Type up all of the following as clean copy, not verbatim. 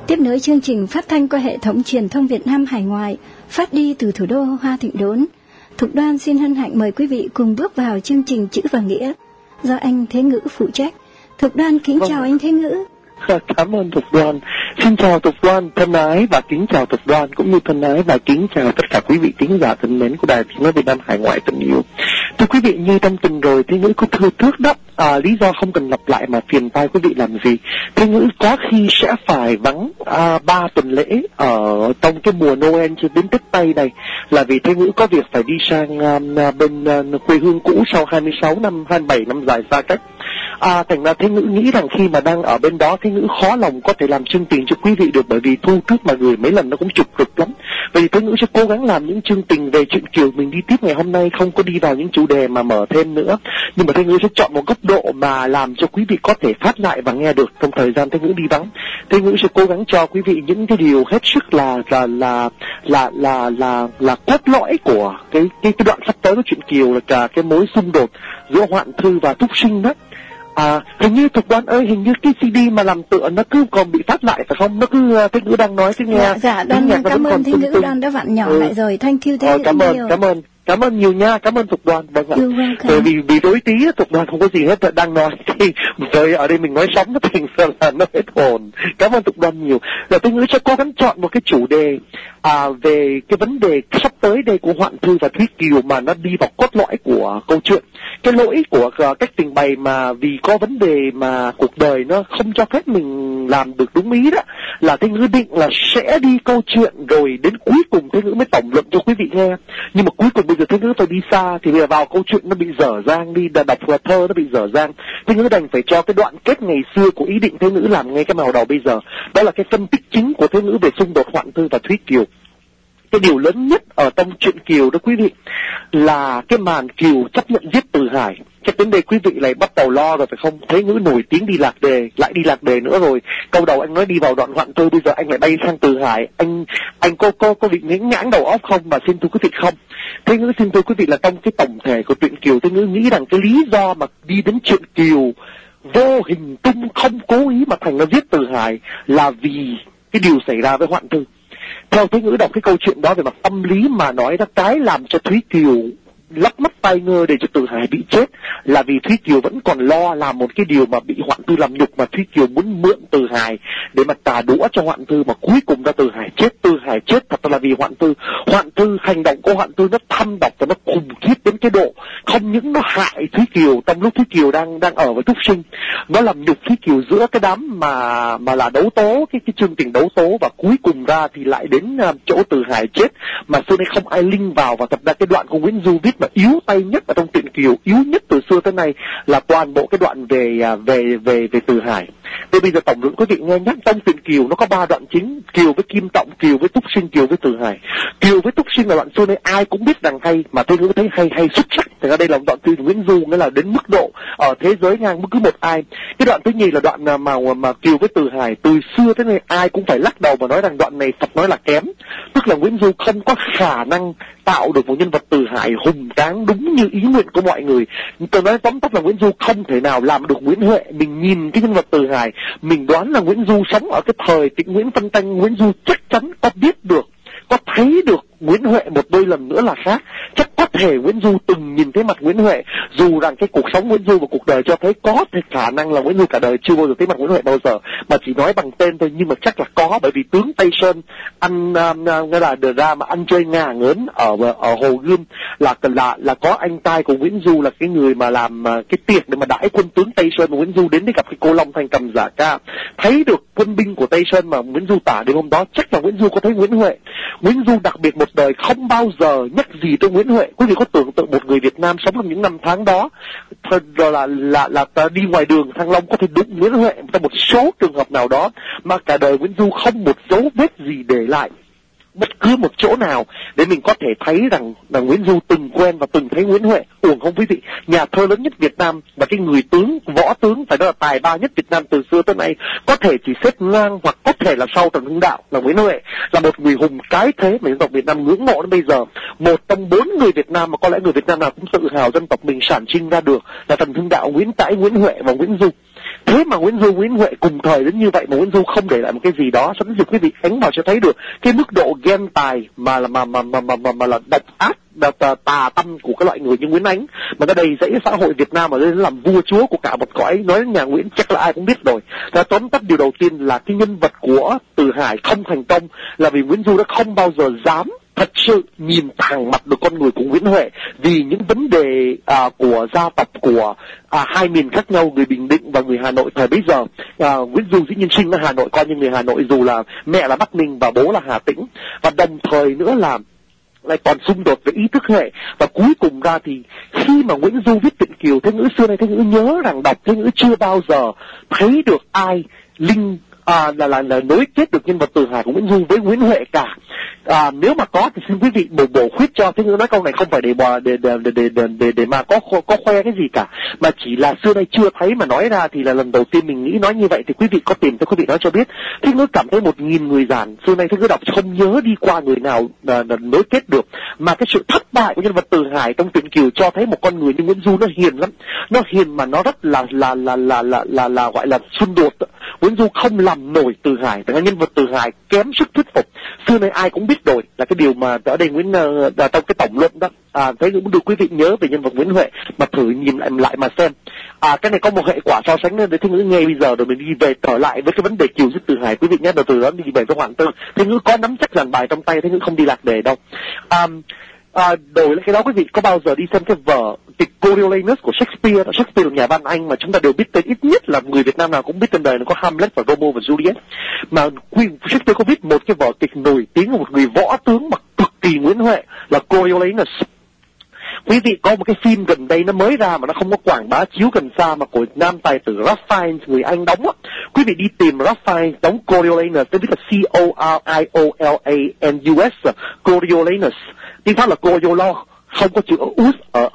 Tiếp nối chương trình phát thanh qua hệ thống truyền thông Việt Nam hải ngoại, phát đi từ thủ đô Hoa Thịnh Đốn. Thục Đoan xin hân hạnh mời quý vị cùng bước vào chương trình Chữ và Nghĩa do anh Thế Ngữ phụ trách. Thục Đoan kính chào anh Thế Ngữ. Cảm ơn Thục Đoan. Xin chào Thục Đoan thân ái và kính chào Thục Đoan, cũng như thân ái và kính chào tất cả quý vị thính giả thân mến của Đài Tiếng nói Việt Nam hải ngoại thân yêu. Thưa quý vị, như trong tuần rồi Thế Ngữ có thưa trước đó, lý do không cần lặp lại mà phiền tai quý vị làm gì. Thế Ngữ có khi sẽ phải vắng 3 tuần lễ ở trong cái mùa Noel cho đến Tết Tây này, là vì Thế Ngữ có việc phải đi sang bên quê hương cũ sau 27 năm dài xa cách. Thành ra Thế Ngữ nghĩ rằng khi mà đang ở bên đó, Thế Ngữ khó lòng có thể làm chương trình cho quý vị được, bởi vì thu trước mà gửi mấy lần nó cũng trục trục lắm. Vậy thì Thế Ngữ sẽ cố gắng làm những chương trình về chuyện Kiều mình đi tiếp ngày hôm nay, không có đi vào những chủ đề mà mở thêm nữa. Nhưng mà Thế Ngữ sẽ chọn một góc độ mà làm cho quý vị có thể phát lại và nghe được trong thời gian Thế Ngữ đi vắng. Thế Ngữ sẽ cố gắng cho quý vị những cái điều hết sức là cốt lõi của cái đoạn sắp tới của chuyện Kiều, là cả cái mối xung đột giữa Hoạn Thư và Túc Sinh đó. Hình như Thục Đoan ơi, hình như cái CD mà làm tựa nó cứ còn bị phát lại phải không? Nó cứ Thế Ngữ đang nói cái nghe. Dạ, Đoan cảm ơn Thế Ngữ, Đoan đã vặn nhỏ lại rồi. Thank you Thế Ngữ. Cảm ơn nhiều nha, cảm ơn Thục Đoan. Vâng ạ. Vì đối tí Thục Đoan không có gì hết đang nói thì rồi ở đây mình nói sống nó thành ra là nó hết hồn. Cảm ơn Thục Đoan nhiều. Rồi Thế Ngữ sẽ cố gắng chọn một cái chủ đề về cái vấn đề sắp tới đây của Hoạn Thư và Thúy Kiều mà nó đi vào cốt lõi của câu chuyện. Cái lỗi của cách trình bày mà vì có vấn đề mà cuộc đời nó không cho phép mình làm được đúng ý đó, là Thế Ngữ định là sẽ đi câu chuyện rồi đến cuối cùng Thế Ngữ mới tổng luận cho quý vị nghe. Nhưng mà cuối cùng bây giờ Thế Ngữ phải đi xa thì bây giờ vào câu chuyện nó bị dở dang đi, đọc thơ nó bị dở dang. Thế Ngữ đành phải cho cái đoạn kết ngày xưa của ý định Thế Ngữ làm ngay cái màu đầu bây giờ. Đó là cái phân tích chính của Thế Ngữ về xung đột Hoạn Thư và Thúy Kiều. Cái điều lớn nhất ở trong chuyện Kiều đó quý vị là cái màn Kiều chấp nhận giết Từ Hải. Cái vấn đề quý vị lại bắt đầu lo rồi phải không? Thế Ngữ nổi tiếng đi lạc đề, lại đi lạc đề nữa rồi. Câu đầu anh nói đi vào đoạn Hoạn Thư, bây giờ anh lại bay sang Từ Hải. Anh có bị ngãng đầu óc không? Mà xin thưa quý vị không. Thế Ngữ xin thưa quý vị là trong cái tổng thể của chuyện Kiều, Thế Ngữ nghĩ rằng cái lý do mà đi đến chuyện Kiều vô hình tung không cố ý mà thành nó giết Từ Hải là vì cái điều xảy ra với Hoạn Thư. Theo Thế Ngữ đọc cái câu chuyện đó về mặt tâm lý mà nói ra, cái làm cho Thúy Kiều lắc mắt tai ngơ để cho Từ Hải bị chết là vì Thúy Kiều vẫn còn lo làm một cái điều mà bị Hoạn Thư làm nhục, mà Thúy Kiều muốn mượn Từ Hải để mà trả đũa cho Hoạn Thư, mà cuối cùng ra Từ Hải chết. Từ Hải chết thật là vì Hoạn Thư hành động của Hoạn Thư nó thâm độc và nó khủng khiếp đến cái độ không những nó hại Thúy Kiều trong lúc Thúy Kiều đang ở với Túc Sinh, nó làm nhục Thúy Kiều giữa cái đám mà là đấu tố, cái chương trình đấu tố, và cuối cùng ra thì lại đến chỗ Từ Hải chết mà xưa nay không ai linh vào. Và thật ra cái đoạn của Nguyễn Du viết mà yếu tay nhất ở trong truyện Kiều, yếu nhất từ xưa tới nay là toàn bộ cái đoạn về Từ Hải. Thế bây giờ tổng luận quý vị nghe nhắc, trong truyện Kiều nó có 3 đoạn chính: Kiều với Kim Trọng, Kiều với Túc Sinh, Kiều với Từ Hải. Kiều với Túc Sinh là đoạn xưa nay ai cũng biết rằng hay, mà Thế Ngữ thấy hay xuất sắc. Thì ở đây là đoạn từ Nguyễn Du, nghĩa là đến mức độ ở thế giới ngang bất cứ một ai. Cái đoạn thứ nhì là đoạn mà Kiều với Từ Hải, từ xưa tới nay ai cũng phải lắc đầu và nói rằng đoạn này Phật nói là kém, tức là Nguyễn Du không có khả năng tạo được một nhân vật Từ Hải hùng tráng đúng như ý nguyện của mọi người. Tôi nói tóm tắt là Nguyễn Du không thể nào làm được Nguyễn Huệ. Mình nhìn cái nhân vật Từ Hải, mình đoán là Nguyễn Du sống ở cái thời Tịnh Nguyễn Phân Tranh, Nguyễn Du chắc chắn có biết được, có thấy được Nguyễn Huệ một đôi lần nữa là khác. Chắc có thể Nguyễn Du từng nhìn thấy mặt Nguyễn Huệ, dù rằng cái cuộc sống Nguyễn Du và cuộc đời cho thấy có thể khả năng là Nguyễn Du cả đời chưa bao giờ thấy mặt Nguyễn Huệ bao giờ, mà chỉ nói bằng tên thôi, nhưng mà chắc là có, bởi vì tướng Tây Sơn ăn nghĩa là đưa ra mà ăn chơi ngả ngớn ở Hồ Gươm là có anh trai của Nguyễn Du là cái người mà làm cái tiệc để mà đãi quân tướng Tây Sơn, mà Nguyễn Du đến để gặp cái cô Long Thanh cầm giả ca, thấy được quân binh của Tây Sơn mà Nguyễn Du tả đến hôm đó, chắc là Nguyễn Du có thấy Nguyễn Huệ. Nguyễn Du đặc biệt một đời không bao giờ nhắc gì tới Nguyễn Huệ. Quý vị có tưởng tượng một người Việt Nam sống trong những năm tháng đó, rồi là đi ngoài đường Thăng Long có thể đụng Nguyễn Huệ trong một số trường hợp nào đó, mà cả đời Nguyễn Du không một dấu vết gì để lại bất cứ một chỗ nào để mình có thể thấy rằng Nguyễn Du từng quen và từng thấy Nguyễn Huệ. Uổng không quý vị, nhà thơ lớn nhất Việt Nam và cái người tướng, võ tướng phải nói là tài ba nhất Việt Nam từ xưa tới nay, có thể chỉ xếp ngang hoặc có thể là sau Trần Hưng Đạo là Nguyễn Huệ, là một người hùng cái thế mà dân tộc Việt Nam ngưỡng mộ đến bây giờ. Một trong 4 người Việt Nam mà có lẽ người Việt Nam nào cũng tự hào dân tộc mình sản sinh ra được là Trần Hưng Đạo, Nguyễn Trãi, Nguyễn Huệ và Nguyễn Du. Thế mà Nguyễn Huệ cùng thời đến như vậy mà Nguyễn Du không để lại một cái gì đó. Sẵn dịp quý vị ánh vào cho thấy được cái mức độ ghen tài mà là độc ác, tà tâm của cái loại người như Nguyễn Ánh mà nó đầy dẫy xã hội Việt Nam ở đây làm vua chúa của cả một cõi. Nói đến nhà Nguyễn chắc là ai cũng biết rồi. Và tóm tắt điều đầu tiên là cái nhân vật của Từ Hải không thành công là vì Nguyễn Du đã không bao giờ dám thật sự nhìn thẳng mặt được con người của Nguyễn Huệ, vì những vấn đề của gia tộc của hai miền khác nhau, người Bình Định và người Hà Nội thời bấy giờ. Nguyễn Du dĩ nhiên sinh ở Hà Nội, coi như người Hà Nội dù là mẹ là Bắc Ninh và bố là Hà Tĩnh, và đồng thời nữa là lại còn xung đột về ý thức hệ. Và cuối cùng ra thì khi mà Nguyễn Du viết Tuyệt Kiều, Thế Ngữ xưa nay Thế Ngữ nhớ rằng đọc Thế Ngữ chưa bao giờ thấy được ai là nối kết được nhân vật Từ Hải của Nguyễn Du với Nguyễn Huệ cả. Nếu mà có thì xin quý vị bổ khuyết cho. Thế Ngữ nói câu này không phải để mà có khoe cái gì cả, mà chỉ là xưa nay chưa thấy mà nói ra thì là lần đầu tiên mình nghĩ nói như vậy. Thì quý vị có tìm cho quý vị nói cho biết. Thế Ngữ cảm thấy 1000 người giản xưa nay Thế Ngữ đọc không nhớ đi qua người nào nối kết được, mà cái sự thất bại của nhân vật Từ Hải trong Tuyệt Kiều cho thấy một con người như Nguyễn Du nó hiền lắm, nó hiền mà nó rất là gọi là xung đột. Nguyễn Du không làm nổi Từ Hải, tại nhân vật Từ Hải kém sức thuyết phục. Xưa nay ai cũng biết rồi là cái điều mà ở đây trong cái tổng luận đó. Thế cũng được quý vị nhớ về nhân vật Nguyễn Huệ mà thử nhìn lại mà xem. Cái này có một hệ quả so sánh nên để Thế Ngữ nghe bây giờ rồi mình đi về trở lại với cái vấn đề Kiều giết Từ Hải. Quý vị nhé, từ đó đi về với Hoàng Tư. Thế Ngữ có nắm chắc dàn bài trong tay, Thế Ngữ không đi lạc đề đâu. Đổi lại cái đó, quý vị có bao giờ đi xem cái vở kịch Coriolanus của Shakespeare? Shakespeare là nhà văn Anh mà chúng ta đều biết tên, ít nhất là người Việt Nam nào cũng biết tên đời, nó có Hamlet và Romeo và Juliet. Mà Shakespeare có viết một cái vở kịch nổi tiếng của một người võ tướng mà cực kỳ Nguyễn Huệ là Coriolanus. Quý vị có một cái phim gần đây nó mới ra mà nó không có quảng bá chiếu gần xa, mà của nam tài tử Ralph Fiennes người Anh đóng á. Quý vị đi tìm Ralph Fiennes đóng Coriolanus, tôi biết là Coriolanus, Coriolanus. Tiếng Pháp là Coriolano, không có chữ us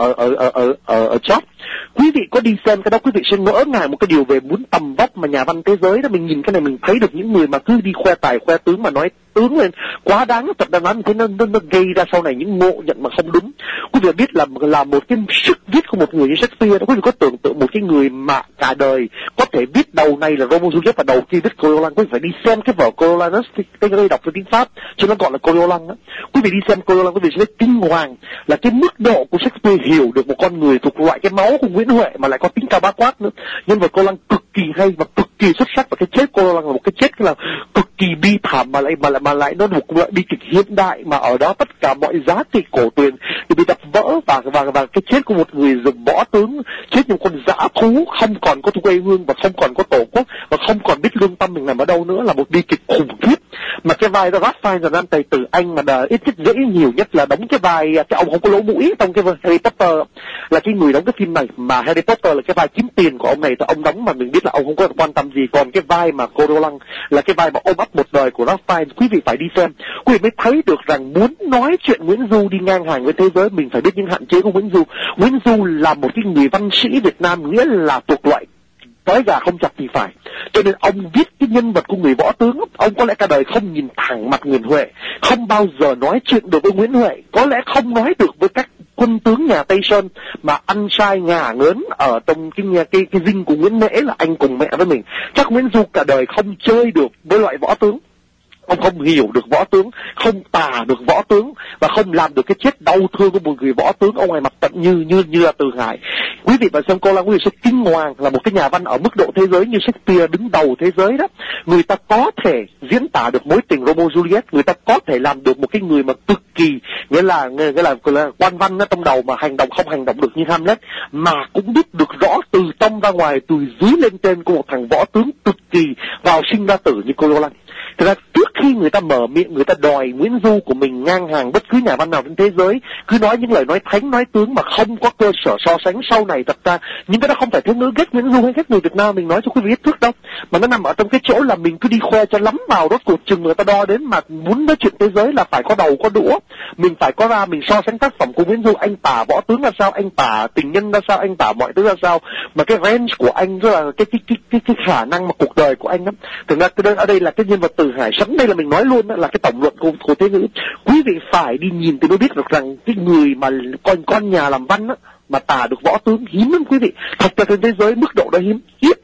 ở chót. Quý vị có đi xem cái đó, quý vị sẽ ngỡ ngàng một cái điều về muốn tầm vóc mà nhà văn thế giới đó. Mình nhìn cái này mình thấy được những người mà cứ đi khoe tài khoe tướng mà nói tướng lên quá đáng, thật ra nói thế nó gây ra sau này những ngộ nhận mà không đúng. Quý vị biết là một cái sức viết của một người như Shakespeare đó, quý vị có tưởng tượng một cái người mà cả đời có thể viết đầu này là Romeo Juliet và đầu kia viết Coriolanus. Quý vị phải đi xem cái vở Coriolanus, cái đây đọc với tiếng Pháp cho nó gọi là Coriolanus đó. Quý vị đi xem Coriolanus, quý vị sẽ kinh hoàng là cái mức độ của Shakespeare hiểu được một con người thuộc loại cái máu của Nguyễn Huệ mà lại có tính cao bá quát nữa. Nhân vật Coriolanus cực kỳ hay và cực kỳ xuất sắc, và cái chết Coriolanus là một cái chết là cực kỳ bi thảm mà lại nó một loại bi kịch hiện đại, mà ở đó tất cả mọi giá trị cổ truyền thì bị đập vỡ, và cái chết của một người dùng võ tướng, chết như một con dã thú, không còn có quê hương và không còn có tổ quốc và không còn biết lương tâm mình nằm ở đâu nữa, là một bi kịch khủng khiếp. Mà cái vai đó Ralph Fiennes là nam tài tử Anh mà ít nhất dễ nhiều nhất là đóng cái vai cái ông không có lỗ mũi trong cái Harry Potter, là cái người đóng cái phim này. Mà Harry Potter là cái vai kiếm tiền của ông này, thì ông đóng mà mình biết là ông không có quan tâm gì. Còn cái vai mà Coriolanus là cái vai mà ôm ấp một đời của Ralph Fiennes. Quý vị phải đi xem, quý vị mới thấy được rằng muốn nói chuyện Nguyễn Du đi ngang hàng với thế giới, mình phải biết những hạn chế của Nguyễn Du. Nguyễn Du là một cái người văn sĩ Việt Nam, nghĩa là thuộc loại tới gà không chặt thì phải. Cho nên ông viết cái nhân vật của người võ tướng, ông có lẽ cả đời không nhìn thẳng mặt Nguyễn Huệ, không bao giờ nói chuyện được với Nguyễn Huệ, có lẽ không nói được với các quân tướng nhà Tây Sơn, mà ăn sai ngả ngớn ở trong cái dinh của Nguyễn Mễ là anh cùng mẹ với mình. Chắc Nguyễn Du cả đời không chơi được với loại võ tướng. Ông không hiểu được võ tướng, không tả được võ tướng, và không làm được cái chết đau thương của một người võ tướng ở ngoài mặt tận như là Từ Hải. Quý vị vào xem Coriolanus, quý vị sẽ kinh hoàng là một cái nhà văn ở mức độ thế giới như Shakespeare đứng đầu thế giới đó. Người ta có thể diễn tả được mối tình Romeo Juliet, người ta có thể làm được một cái người mà cực kỳ nghĩa là quan văn ở trong đầu mà hành động không hành động được như Hamlet, mà cũng biết được rõ từ trong ra ngoài, từ dưới lên trên của một thằng võ tướng cực kỳ vào sinh ra tử như Coriolanus. Thực ra trước khi người ta mở miệng, người ta đòi Nguyễn Du của mình ngang hàng bất cứ nhà văn nào trên thế giới, cứ nói những lời nói thánh nói tướng mà không có cơ sở so sánh. Sau này thật ra những cái đó không phải Thế Ngữ ghét Nguyễn Du hay ghét người Việt Nam mình nói cho quý vị biết trước đâu, mà nó nằm ở trong cái chỗ là mình cứ đi khoe cho lắm vào, rốt cuộc chừng người ta đo đến mà muốn nói chuyện thế giới là phải có đầu có đũa. Mình phải có ra mình so sánh tác phẩm của Nguyễn Du, anh tả võ tướng ra sao, anh tả tình nhân ra sao, anh tả mọi thứ ra sao, mà cái range của anh rất là cái khả năng mà cuộc đời của anh lắm. Thực ra ở đây là cái nhân vật Từ Hải, sẵn đây là mình nói luôn đó, là cái tổng luận của Thế Ngữ. Quý vị phải đi nhìn thì mới biết được rằng cái người mà con nhà làm văn á, mà tả được võ tướng hiếm lắm quý vị. Thật ra trên thế giới mức độ đó hiếm, ít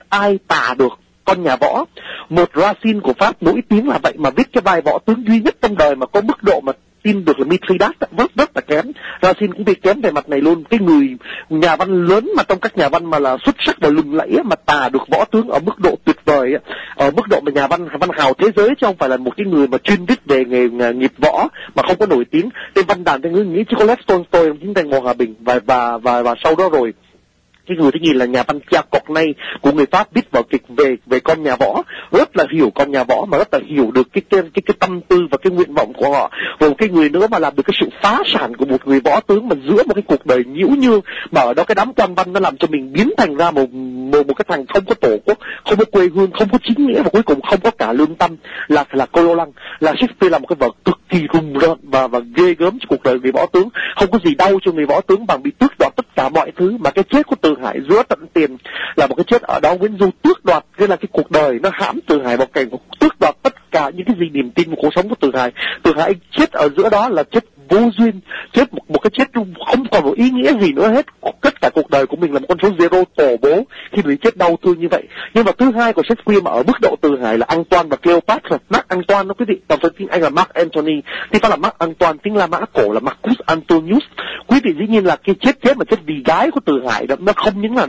ai tả được con nhà võ. Một Racine của Pháp nổi tiếng là vậy, mà viết cái vai võ tướng duy nhất trong đời mà có mức độ mà tin được là Mithridates rất là kém. Racine cũng bị kém về mặt này luôn. Cái người nhà văn lớn mà trong các nhà văn mà là xuất sắc và lừng lẫy mà tả được võ tướng ở mức độ tuyệt vời, ở mức độ mà nhà văn hào thế giới, chứ không phải là một cái người mà chuyên viết về nghề nghiệp võ mà không có nổi tiếng. Tên văn đàn tên ngữ nghĩ chỉ có Lev Tolstoy trong Chiến tranh mùa hòa bình và sau đó rồi cái người thứ nhì là nhà văn Pierre Corneille của người Pháp, viết vở kịch về con nhà võ, rất là hiểu con nhà võ mà rất là hiểu được cái tâm tư và cái nguyện vọng của họ. Và một cái người nữa mà làm được cái sự phá sản của một người võ tướng mà giữa một cái cuộc đời nhiễu nhương, mà ở đó cái đám quan văn nó làm cho mình biến thành ra một cái thằng không có tổ quốc, không có quê hương, không có chính nghĩa và cuối cùng không có cả lương tâm, là Cololang. Là Shakespeare là một cái vở cực kỳ rùng rợn và ghê gớm cho cuộc đời người võ tướng. Không có gì đau cho người võ tướng bằng bị tước đoạt tất cả mọi thứ, mà cái chết của Từ Hải giữa tận tiền là một cái chết ở đó Nguyễn Du tước đoạt, cái là cái cuộc đời nó hãm Từ Hải vào cảnh tước đoạt tất cả những cái gì niềm tin của cuộc sống của Từ Hải. Từ Hải chết ở giữa đó là chết vô duyên, chết một cái chết không còn một ý nghĩa gì nữa hết. Tất cả cuộc đời của mình là một con số zero tổ bố khi bị chết đau thương như vậy. Nhưng mà thứ hai của Shakespeare mà ở mức độ Từ Hải là Antoine và Cleopatra. Mark Antoine đó quý vị, đọc tiếng Anh là Mark Antony, tiếng Pháp là Mark Antoine, tiếng La Mã cổ là Marcus Antonius. Quý vị dĩ nhiên là cái chết mà chết vì gái của Từ Hải đó, nó không những là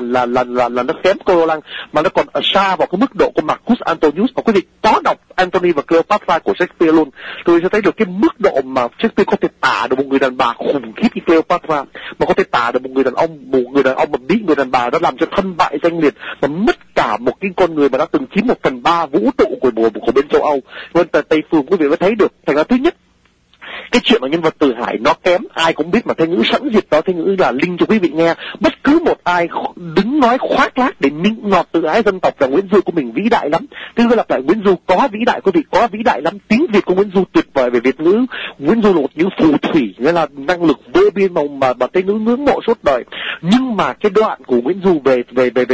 nó kém Cololang mà nó còn ở xa vào cái mức độ của Marcus Antonius. Và quý vị có đọc Antony và Cleopatra của Shakespeare luôn, tôi sẽ thấy được cái mức độ mà Shakespeare có thể tả được một người đàn bà khủng khiếp như Cleopatra, mà có thể tả được một người đàn ông mà bị người đàn bà đó làm cho thân bại danh liệt, mà mất cả một cái con người mà đã từng chiếm 1/3 vũ trụ của bên châu Âu, bên Tây phương. Quý vị mới thấy được. Thành ra thứ nhất, cái chuyện mà nhân vật Từ Hải nó kém ai cũng biết, mà Thế Ngữ sẵn dịp đó Thế Ngữ là link cho quý vị nghe. Bất cứ một ai đứng nói khoác lác để nịnh nọt tự ái dân tộc là Nguyễn Du của mình vĩ đại lắm. Thế tôi lặp lại, Nguyễn Du có vĩ đại, quý vị, có vĩ đại lắm. Tiếng Việt của Nguyễn Du tuyệt vời về Việt ngữ. Nguyễn Du là một những phù thủy, nghĩa là năng lực vô biên mà Thế Ngữ ngưỡng mộ suốt đời. Nhưng mà cái đoạn của Nguyễn Du về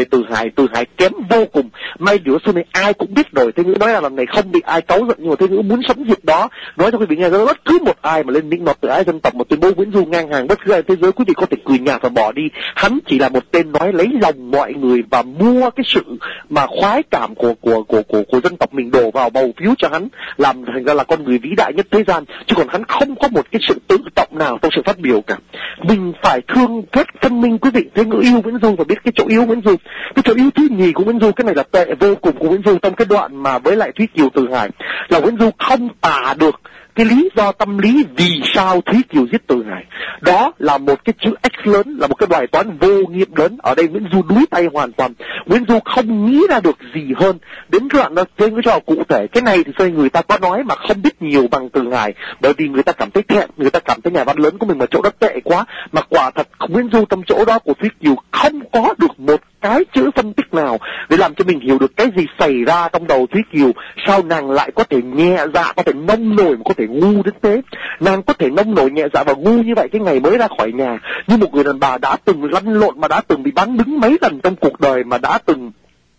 Từ Hải kém vô cùng. May điều xưa này ai cũng biết rồi. Thế Ngữ nói là lần này không bị ai cáu giận, nhưng mà Thế Ngữ muốn sẵn dịp đó nói cho quý vị nghe, bất cứ một ai mà lên nịnh nọt tự ái dân tộc mà tuyên bố Nguyễn Du ngang hàng bất cứ ai thế giới, quý vị có thể cười nhạt và bỏ đi. Hắn chỉ là một tên nói lấy lòng mọi người và mua cái sự mà khoái cảm của dân tộc mình đổ vào bầu phiếu cho hắn, làm thành ra là con người vĩ đại nhất thế gian. Chứ còn hắn không có một cái sự tự trọng nào trong sự phát biểu cả. Mình phải thương kết phân minh quý vị. Thế Ngữ yêu Nguyễn Du và biết cái chỗ yếu Nguyễn Du. Cái chỗ yếu thứ nhì của Nguyễn Du, cái này là tệ vô cùng của Nguyễn Du trong cái đoạn mà với lại Thúy Kiều Từ Hải, là Nguyễn Du không tả được cái lý do tâm lý vì sao Thúy Kiều giết Từ Hải. Đó là một cái chữ X lớn, là một cái bài toán vô nghiệm lớn. Ở đây Nguyễn Du đuối tay hoàn toàn. Nguyễn Du không nghĩ ra được gì hơn. Đến cái đoạn đó Thế Ngữ cho cụ thể. Cái này thì người ta có nói mà không biết nhiều bằng Từ Hải, bởi vì người ta cảm thấy thẹn, người ta cảm thấy nhà văn lớn của mình mà chỗ đó tệ quá. Mà quả thật Nguyễn Du trong chỗ đó của Thúy Kiều không có được một cái chữ phân tích nào để làm cho mình hiểu được cái gì xảy ra trong đầu Thúy Kiều. Sao nàng lại có thể nhẹ dạ, có thể nông nổi mà có thể ngu đến thế. Nàng có thể nông nổi nhẹ dạ và ngu như vậy cái ngày mới ra khỏi nhà, như một người đàn bà đã từng lăn lộn, mà đã từng bị bán đứng mấy lần trong cuộc đời, mà đã từng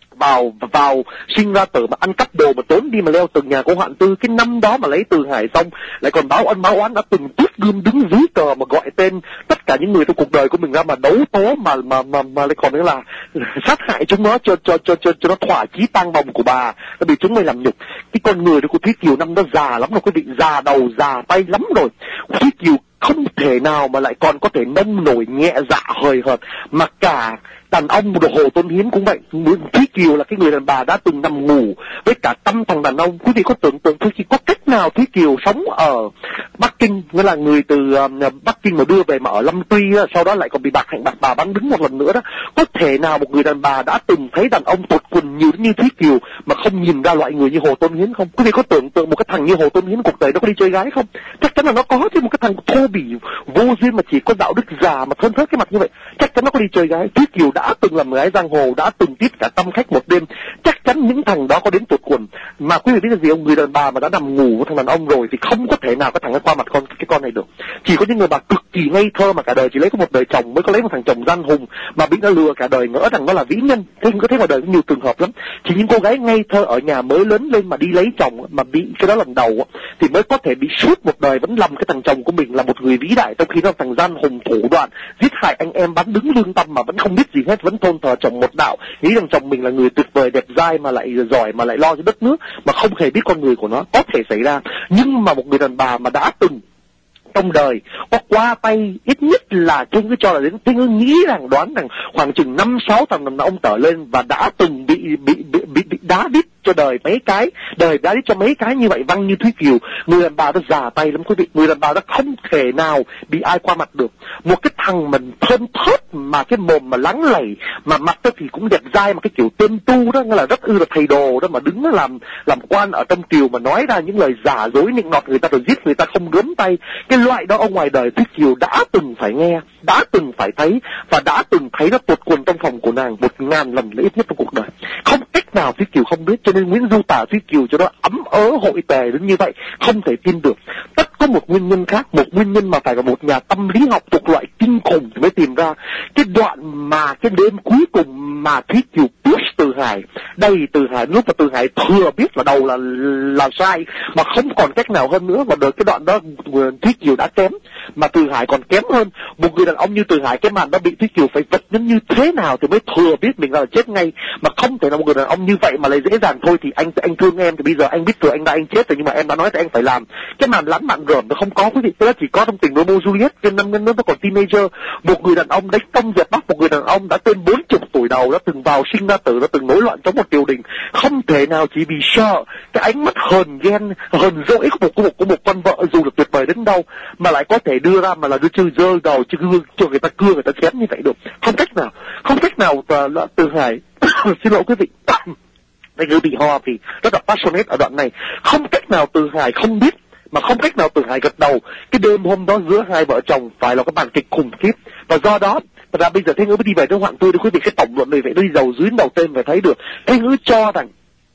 vào sinh ra tử mà ăn cắp đồ mà trốn đi mà leo tường nhà của Hoạn Tư. Cái năm đó mà lấy Từ Hải xong lại còn báo ân báo oán, đã từng tuốt gươm đứng dưới cờ mà gọi tên tất cả những người trong cuộc đời của mình ra mà đấu tố mà lại còn nữa là sát hại chúng nó cho nó thỏa chí tang bồng của bà, nó bị chúng mày làm nhục. Cái con người của Thúy Kiều năm đó già lắm rồi quý vị, già đầu già tay lắm rồi. Thúy Kiều không thể nào mà lại còn có thể nông nổi nhẹ dạ hời hợt, mà cả đàn ông đồ Hồ Tôn Hiến cũng vậy. Thúy Kiều là cái người đàn bà đã từng nằm ngủ với cả trăm thằng đàn ông. Quý vị có tưởng tượng Thúy Kiều có cách nào Thúy Kiều sống ở Bắc Kinh, nghĩa là người từ Bắc Kinh mà đưa về mà ở Lâm Tuy, sau đó lại còn bị bạc hạnh bạc bà bán đứng một lần nữa đó. Có thể nào một người đàn bà đã từng thấy đàn ông tột quần nhiều như Thúy Kiều mà không nhìn ra loại người như Hồ Tôn Hiến không? Quý vị có tưởng tượng một cái thằng như Hồ Tôn Hiến cuộc đời nó có đi chơi gái không? Chắc chắn là nó có chứ. Một cái thằng thô bỉ vô duyên mà chỉ có đạo đức già mà thơn thớt cái mặt như vậy, chắc chắn nó có đi chơi gái. Thúy Kiều đã từng làm gái giang hồ, đã từng tiếp cả 100 khách một đêm, chắc chắn chắn những thằng đó có đến tột cùng. Mà quý vị biết là gì không? Người đàn bà mà đã nằm ngủ với thằng đàn ông rồi thì không có thể nào cái thằng ấy qua mặt cái con này được. Chỉ có những người bà cực kỳ ngây thơ mà cả đời chỉ lấy có một đời chồng mới có lấy một thằng chồng gian hùng mà bị nó lừa cả đời, ngỡ rằng nó là vĩ nhân. Thế có thấy ngoài đời có nhiều trường hợp lắm. Chỉ những cô gái ngây thơ ở nhà mới lớn lên mà đi lấy chồng mà bị cái đó lần đầu thì mới có thể bị suốt một đời vẫn lầm cái thằng chồng của mình là một người vĩ đại, trong khi đó thằng gian hùng thủ đoạn giết hại anh em bán đứng lương tâm mà vẫn không biết gì hết, vẫn tôn thờ chồng một đạo, nghĩ rằng chồng mình là người tuyệt vời đẹp dai mà lại giỏi mà lại lo cho đất nước mà không hề biết con người của nó. Có thể xảy ra, nhưng mà một người đàn bà mà đã từng trong đời có qua tay ít nhất là Thiên Ngữ cho là đến Thiên Ngữ nghĩ rằng đoán rằng khoảng chừng 5-6 thằng đàn ông trở lên và đã từng bị đá đít cho đời mấy cái, đời đá đít cho mấy cái như vậy văng như Thúy Kiều. Người đàn bà đó già tay lắm quý vị, người đàn bà đó không thể nào bị ai qua mặt được. Một cái thằng mình thơm thớt mà cái mồm mà lắng lẩy mà mặt đó thì cũng đẹp dai mà cái kiểu tên tu đó, nghĩa là rất là thầy đồ đó, mà đứng làm quan ở trong triều mà nói ra những lời giả dối nịnh nọt người ta rồi giết người ta không gớm tay. Cái loại đó ở ngoài đời Thúy Kiều đã từng phải nghe, đã từng phải thấy và đã từng thấy nó tột cùng trong phòng của nàng 1000 lần là ít nhất trong cuộc đời. Không cách nào Thúy Kiều không biết, cho nên Nguyễn Du tả Thúy Kiều cho nó ấm ớ hội tề đến như vậy, không thể tin được. Tất có một nguyên nhân khác, một nguyên nhân mà phải là một nhà tâm lý học thuộc loại kinh khủng thì mới tìm ra. Cái đoạn mà cái đêm cuối cùng mà Thúy Kiều push Từ Hải, đây Từ Hải lúc mà Từ Hải thừa biết là đầu là sai mà không còn cách nào hơn nữa, và đợi cái đoạn đó Thúy Kiều đã kém mà Từ Hải còn kém hơn. Một người đàn ông như Từ Hải, cái màn đó bị Thúy Kiều phải vật nhân như thế nào thì mới thừa biết mình là chết ngay, mà không thể là một người đàn ông như vậy mà lại dễ dàng thôi thì anh thương em thì bây giờ anh biết rồi, anh chết rồi nhưng mà em đã nói thì anh phải làm. Cái màn lãng mạn gởm nó không có quý vị, nó chỉ có trong tình Romeo Juliet cái năm nó còn teenager. Một người đàn ông đánh công dẹp Bắc, một người đàn ông đã trên 40 tuổi đầu, đã từng vào sinh ra tử, đã từng nổi loạn trong một triều đình, không thể nào chỉ vì sợ cái ánh mắt hờn ghen hờn dỗi của một con vợ dù là tuyệt vời đến đâu mà lại có thể đưa ra mà là đưa chơi dơ đầu chứ cho người ta cưa người ta chém như vậy được. Không cách nào Từ Hải xin lỗi quý vị Anh ngữ bị ho vì rất là passionate ở đoạn này. Không cách nào Từ Hải không biết, mà không cách nào Từ Hải gật đầu. Cái đêm hôm đó giữa hai vợ chồng phải là cái màn kịch khủng khiếp, và do đó thật ra bây giờ Thế Ngữ mới đi về tới Hoạn Tư. Quý vị, cái tổng luận này vậy đi dầu dưới đầu tên phải thấy được. Thế Ngữ cho rằng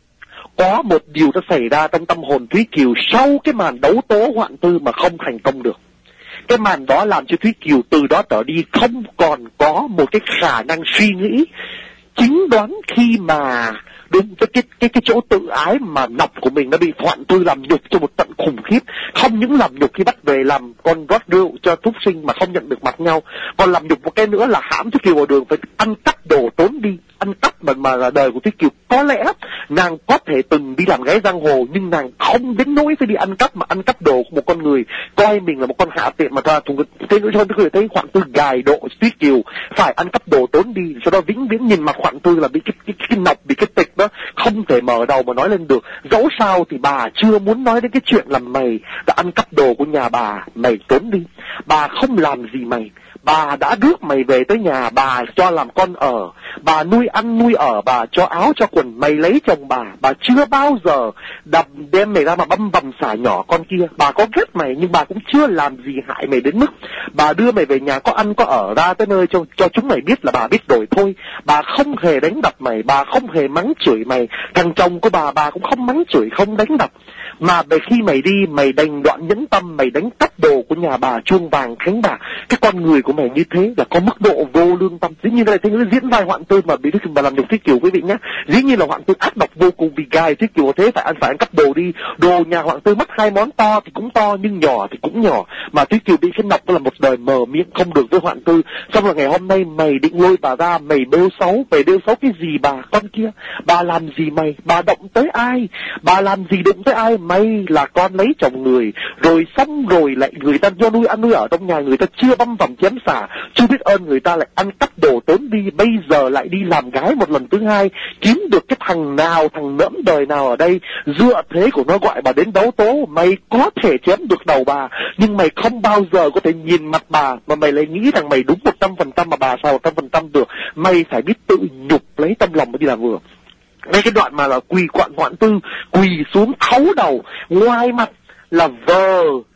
có một điều đã xảy ra trong tâm hồn Thúy Kiều sau cái màn đấu tố Hoạn Tư mà không thành công được. Cái màn đó làm cho Thúy Kiều từ đó trở đi không còn có một cái khả năng suy nghĩ chính đoán khi mà đúng cái chỗ tự ái mà nọc của mình nó bị Hoạn Tư làm nhục cho một tận khủng khiếp. Không những làm nhục khi bắt về làm con rót rượu cho thúc sinh mà không nhận được mặt nhau, còn làm nhục một cái nữa là hãm Thúy Kiều vào đường phải ăn cắp đồ trốn đi. Ăn cắp mà là đời của Thúy Kiều. Có lẽ nàng có thể từng đi làm gái giang hồ, nhưng nàng không đến nỗi phải đi ăn cắp, mà ăn cắp đồ của một con người coi mình là một con hạ tiện mà ra thế nữa cho tôi thấy Hoạn Tư gài độ Thúy Kiều phải ăn cắp đồ trốn đi, sau đó vĩnh viễn nhìn mặt Hoạn Tư là bị cái nọc, bị cái tịch đó không thể mở đầu mà nói lên được. Dẫu sao thì bà chưa muốn nói đến cái chuyện là mày đã ăn cắp đồ của nhà bà, mày trốn đi. Bà không làm gì mày, bà đã rước mày về tới nhà, bà cho làm con ở, bà nuôi ăn nuôi ở, bà cho áo cho quần, mày lấy chồng bà chưa bao giờ đem mày ra mà băm vằm xả nhỏ con kia. Bà có ghét mày nhưng bà cũng chưa làm gì hại mày đến mức bà đưa mày về nhà có ăn có ở, ra tới nơi cho chúng mày biết là bà biết đổi thôi. Bà không hề đánh đập mày, bà không hề mắng chửi mày, thằng chồng của bà cũng không mắng chửi không đánh đập. Mà khi mày đi, mày đành đoạn nhẫn tâm, mày đánh cắp đồ của nhà bà, chuông vàng khánh bạc. Cái con người của mày như thế là có mức độ vô lương tâm. Dĩ nhiên đây là Thế Ngữ diễn vai Hoạn Tư mà bị Thúy Kiều bà làm nhục Thúy Kiều quý vị nhé. Dĩ nhiên là Hoạn Tư ác độc vô cùng vì gài Thúy Kiều thế phải ăn cắp đồ đi. Đồ nhà Hoạn Tư mất 2 món to thì cũng to nhưng nhỏ thì cũng nhỏ. Mà Thúy Kiều bị cái nọc là một đời mờ miệng không được với Hoạn Tư. Xong rồi ngày hôm nay mày định lôi bà ra, mày bêu xấu cái gì bà con kia? Bà làm gì mày? Bà động tới ai? Bà làm gì đụng tới ai? Mày là con lấy chồng người, rồi xong rồi lại người ta cho nuôi ăn nuôi ở trong nhà, người ta chưa băm vằm chém xả, chưa biết ơn người ta lại ăn cắp đồ trốn đi, bây giờ lại đi làm gái một lần thứ hai, kiếm được cái thằng nỡm đời nào ở đây, dựa thế của nó gọi bà đến đấu tố. Mày có thể chém được đầu bà, nhưng mày không bao giờ có thể nhìn mặt bà mà mày lại nghĩ rằng mày đúng 100% mà bà sao 100% được. Mày phải biết tự nhục lấy tâm lòng mới đi làm vừa. Ngay cái đoạn mà là quỳ quặn Hoạn Tư quỳ xuống thấu đầu, ngoài mặt là vờ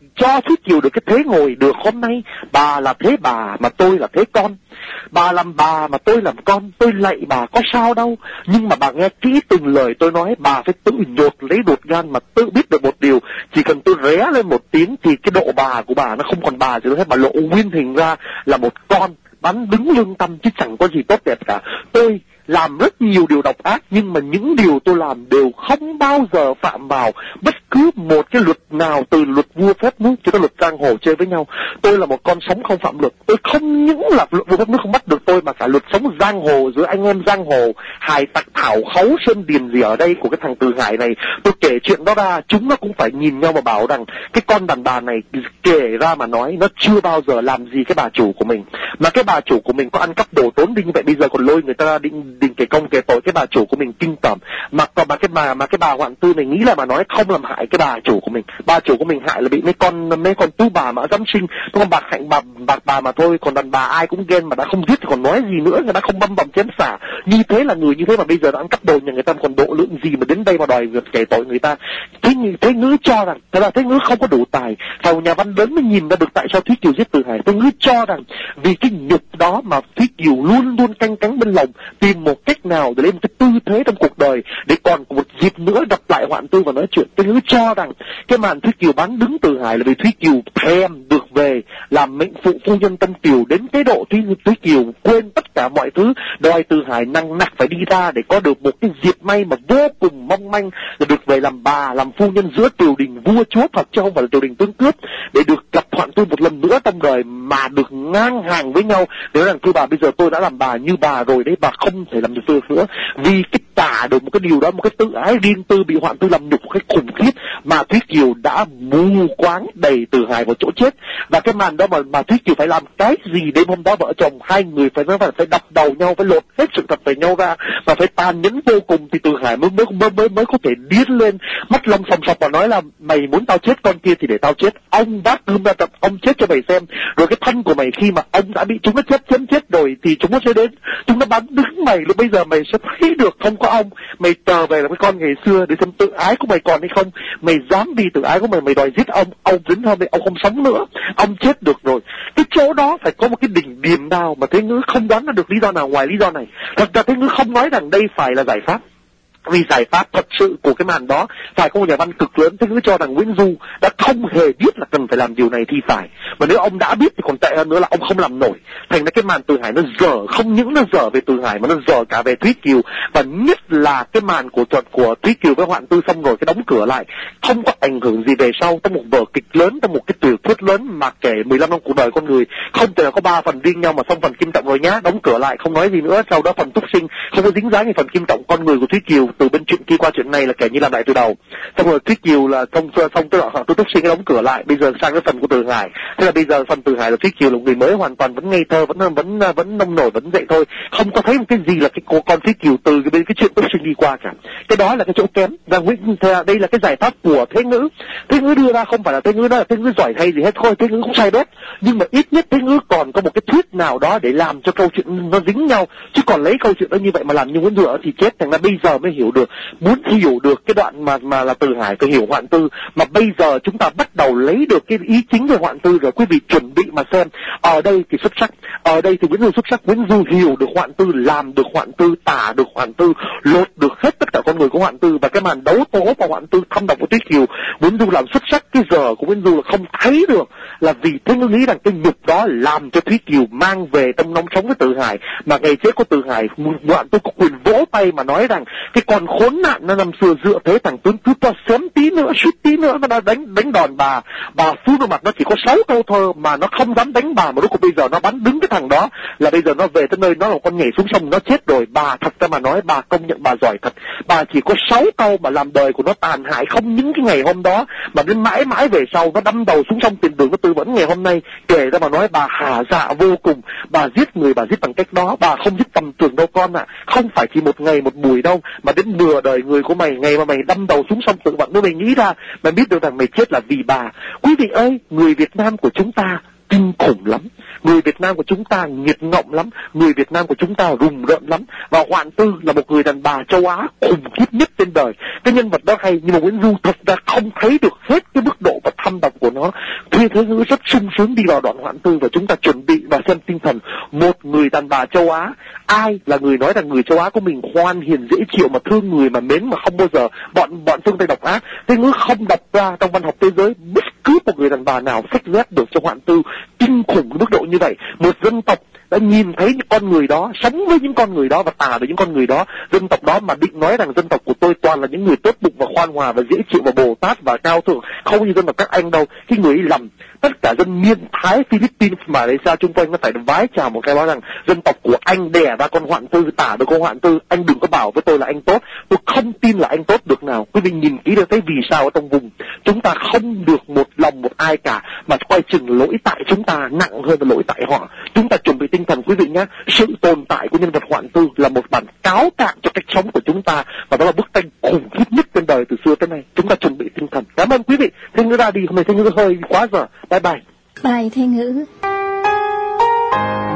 cho Thúy Kiều được cái thế ngồi được hôm nay. Bà là thế bà mà tôi là thế con. Bà làm bà mà tôi làm con, tôi lạy bà có sao đâu. Nhưng mà bà nghe kỹ từng lời tôi nói, bà phải tự nhột lấy đột gan mà tự biết được một điều. Chỉ cần tôi ré lên một tiếng thì cái độ bà của bà nó không còn bà gì nữa hết. Bà lộ nguyên hình ra là một con bắn đứng lương tâm chứ chẳng có gì tốt đẹp cả. Tôi làm rất nhiều điều độc ác, nhưng mà những điều tôi làm đều không bao giờ phạm vào bất cứ một cái luật nào, từ luật vua phép nước cho tới luật giang hồ chơi với nhau. Tôi là một con sống không phạm luật. Tôi không những là luật vua phép nước không bắt được tôi, mà cả luật sống giang hồ giữa anh em giang hồ, hài tặc thảo khấu sơn điền gì ở đây của cái thằng Từ Hải này. Tôi kể chuyện đó ra, chúng nó cũng phải nhìn nhau mà bảo rằng cái con đàn bà này kể ra mà nói nó chưa bao giờ làm gì cái bà chủ của mình. Mà cái bà chủ của mình có ăn cắp đồ tốn đi như vậy, bây giờ còn lôi người ta định kể công kể tội cái bà chủ của mình kinh tởm. Mà cái bà Hoạn Tư này nghĩ là mà nói không làm hại cái bà chủ của mình. Bà chủ của mình hại là bị mấy con tú bà mà dám sinh, con bạc hạnh bà mà thôi. Còn đàn bà ai cũng ghen, mà đã không giết thì còn nói gì nữa, người ta không băm bầm chém xả. Như thế là người như thế mà bây giờ đã ăn cắp đồ nhà người ta, còn độ lượng gì mà đến đây mà đòi kể tội người ta. Thế Ngữ cho rằng thật là Thế Ngữ không có đủ tài. Thầu nhà văn lớn mới nhìn ra được tại sao Thúy Kiều giết Từ Hải. Thế Ngữ cho rằng vì cái nhục đó mà Thúy Kiều luôn luôn canh cánh bên lòng, tìm một cách nào để lên một cái tư thế trong cuộc đời để còn một dịp nữa gặp lại Hoạn Tư và nói chuyện. Thế Ngữ cho rằng cái màn Thúy Kiều bán đứng Từ Hải là vì Thúy Kiều thèm được về làm mệnh phụ phu nhân Tân Kiều đến cái độ Thúy Kiều quên tất cả mọi thứ, đòi Từ Hải năng nặc phải đi ra để có được một cái dịp may mà vô cùng mong manh là được về làm bà, làm phu nhân giữa triều đình vua chúa thật chứ không phải là triều đình tướng cướp, để được gặp Hoạn Tư một lần nữa trong đời mà được ngang hàng với nhau. Nếu rằng thưa bà bây giờ tôi đã làm bà như bà rồi đấy, bà không thể làm được tôi nữa. Vì cái tả được một cái điều đó, một cái tự ái riêng tư bị Hoạn Tư làm nhục một cái khủng khiếp mà Thúy Kiều đã mù quáng đẩy Từ Hải vào chỗ chết. Và cái màn đó mà Thúy Kiều phải làm cái gì đêm hôm đó vợ chồng hai người phải đập đầu nhau, phải lột hết sự thật về nhau ra và phải tàn nhẫn vô cùng thì Từ Hải mới có thể điên lên mắt lông sòng sọc và nói là mày muốn tao chết con kia thì để tao chết. Ông vác gươm ra tập ông chết cho mày xem. Rồi cái thân của mày khi mà ông đã bị chúng nó chết rồi thì chúng nó sẽ đến, chúng nó bắn đứng mày. Lúc bây giờ mày sẽ thấy được không có ông, mày trở về là cái con ngày xưa để xem tự ái của mày còn hay không. Mày dám vì tự ái của mày đòi giết ông dính hơn, ông không sống nữa, ông chết được rồi. Cái chỗ đó phải có một cái đỉnh điểm nào mà Thế Ngữ không đoán ra được lý do nào ngoài lý do này. Thật ra Thế Ngữ không nói rằng đây phải là giải pháp, vì giải pháp thật sự của cái màn đó phải có một nhà văn cực lớn. Thế Ngữ cho rằng Nguyễn Du đã không hề biết là cần phải làm điều này thì phải, mà nếu ông đã biết thì còn tệ hơn nữa là ông không làm nổi. Thành ra cái màn Từ Hải nó dở, không những nó dở về Từ Hải mà nó dở cả về Thúy Kiều. Và nhất là cái màn của Thúy Kiều với Hoạn Tư xong rồi cái đóng cửa lại không có ảnh hưởng gì về sau. Trong một vở kịch lớn, trong một cái tiểu thuyết lớn mà kể 15 năm cuộc đời con người, không thể nào có 3 phần riêng nhau mà xong phần Kim Trọng rồi nhá, đóng cửa lại không nói gì nữa. Sau đó phần Túc Sinh không có dính dáng như phần Kim Trọng, con người của Thúy Kiều từ bên chuyện kia qua chuyện này là kể như làm lại từ đầu. Xong rồi Thúy Kiều là xong tới đoạn Túc Sinh đóng cửa lại, bây giờ sang cái phần của Từ Hải. Thế là bây giờ phần Từ Hải là Thúy Kiều là người mới hoàn toàn, vẫn ngây thơ, vẫn nông nổi, vẫn dậy thôi, không có thấy một cái gì là cái con Thúy Kiều từ cái chuyện Túc Sinh đi qua cả. Cái đó là cái chỗ kém. Và đây là cái giải pháp của Thế Ngữ. Thế Ngữ đưa ra không phải là Thế Ngữ nói là Thế Ngữ giỏi hay gì hết, thôi Thế Ngữ cũng sai bét, nhưng mà ít nhất Thế Ngữ còn có một cái thuyết nào đó để làm cho câu chuyện nó dính nhau, chứ còn lấy câu chuyện đó như vậy mà làm như Nguyễn Du thì chết. Thành ra bây giờ mới hiểu được, muốn hiểu được cái đoạn mà là Từ Hải phải hiểu Hoạn Tư, mà bây giờ chúng ta bắt đầu lấy được cái ý chính về Hoạn Tư rồi. Quý vị chuẩn bị mà xem, ở đây thì xuất sắc, ở đây thì Nguyễn Du xuất sắc. Nguyễn Du hiểu được Hoạn Tư, làm được Hoạn Tư, tả được Hoạn Tư, lột được hết tất cả con người của Hoạn Tư. Và cái màn đấu tố và Hoạn Tư thâm độc của Thúy Kiều, Nguyễn Du làm xuất sắc. Cái giờ của Nguyễn Du là không thấy được, là vì Thế Ngữ nghĩ rằng cái nhục đó làm cho Thúy Kiều mang về trong nóng sống với Từ Hải, mà ngày chết của Từ Hải Hoạn Tư có quyền vỗ tay mà nói rằng cái con khốn nạn nó năm xưa dựa thế thằng tướng cứ to xém tí nữa, suýt tí nữa nó đã đánh đòn bà phun vào mặt nó chỉ có 6 câu thơ mà nó không dám đánh bà, mà lúc bây giờ nó bắn đứng cái thằng đó là bây giờ nó về tới nơi nó là con nhảy xuống sông nó chết rồi. Bà thật ra mà nói bà công nhận bà giỏi thật, bà chỉ có 6 câu mà làm đời của nó tàn hại không những cái ngày hôm đó mà đến mãi mãi về sau nó đâm đầu xuống sông Tiền Đường nó tư vấn ngày hôm nay. Kể ra mà nói bà hả dạ vô cùng, bà giết người bà giết bằng cách đó, bà không giết tầm thường đâu con ạ. Không phải chỉ một ngày một buổi đâu mà đến nửa đời người của mày, ngày mà mày đâm đầu xuống sông tự vận, nếu mày nghĩ ra mày biết được rằng mày chết là vì bà. Quý vị ơi, người Việt Nam của chúng ta kinh khủng lắm, người Việt Nam của chúng ta nghiệt ngọng lắm, người Việt Nam của chúng ta rùng rợn lắm. Và Hoạn Tư là một người đàn bà châu Á khủng khiếp nhất trên đời. Cái nhân vật đó hay, nhưng mà Nguyễn Du thật ra không thấy được hết cái mức độ và thâm độc của nó. Khi Thế Ngữ rất sung sướng đi vào đoạn hoạn tư và chúng ta chuẩn bị và xem tinh thần một người đàn bà châu Á. Ai là người nói rằng người châu Á của mình ngoan hiền dễ chịu mà thương người mà mến mà không bao giờ bọn phương Tây độc ác. Thế Ngữ không đọc ra trong văn học thế giới bất cứ một người đàn bà nào xách dép được trong hoạn tư kinh khủng mức độ như vậy. Một dân tộc đã nhìn thấy những con người đó, sống với những con người đó và tả với những con người đó. Dân tộc đó mà định nói rằng dân tộc của tôi toàn là những người tốt bụng và khoan hòa và dễ chịu và Bồ Tát và cao thượng, không như dân tộc các anh đâu. Cái người ấy lầm. Tất cả dân Miên, Thái, Philippines, Malaysia chung quanh nó phải vái chào một cái báo rằng dân tộc của anh đẻ ra con hoạn tư, tả được con hoạn tư, anh đừng có bảo với tôi là anh tốt. Tôi không tin là anh tốt được nào. Quý vị nhìn kỹ được thấy vì sao ở trong vùng chúng ta không được một lòng một ai cả, mà coi chừng lỗi tại chúng ta nặng hơn là lỗi tại họ. Chúng ta chuẩn bị tinh thần quý vị nhé. Sự tồn tại của nhân vật hoạn tư là một bản cáo trạng cho cách sống của chúng ta, và đó là bức tranh khủng khiếp nhất trên đời từ xưa tới nay. Chúng ta chuẩn bị tinh thần. Cảm ơn quý vị. Thế Ngữ ra đi, hôm nay Thế Ngữ hơi quá giờ. Bye bye. Bye Thế Ngữ.